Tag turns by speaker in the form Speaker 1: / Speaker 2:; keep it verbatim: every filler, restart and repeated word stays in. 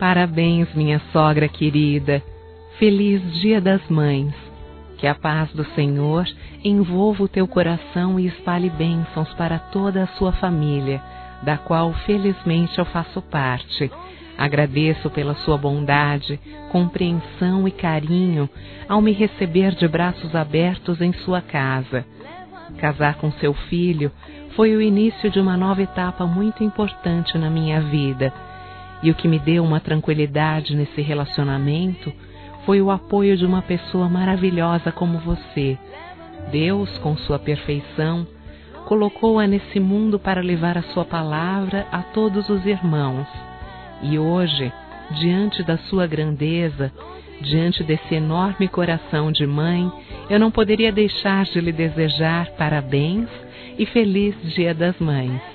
Speaker 1: Parabéns, minha sogra querida. Feliz Dia das Mães. Que a paz do Senhor envolva o teu coração e espalhe bênçãos para toda a sua família, da qual felizmente eu faço parte. Agradeço pela sua bondade, compreensão e carinho ao me receber de braços abertos em sua casa. Casar com seu filho foi o início de uma nova etapa muito importante na minha vida, e o que me deu uma tranquilidade nesse relacionamento foi o apoio de uma pessoa maravilhosa como você. Deus, com sua perfeição, colocou-a nesse mundo para levar a sua palavra a todos os irmãos. E hoje, diante da sua grandeza, diante desse enorme coração de mãe, eu não poderia deixar de lhe desejar parabéns e feliz Dia das Mães.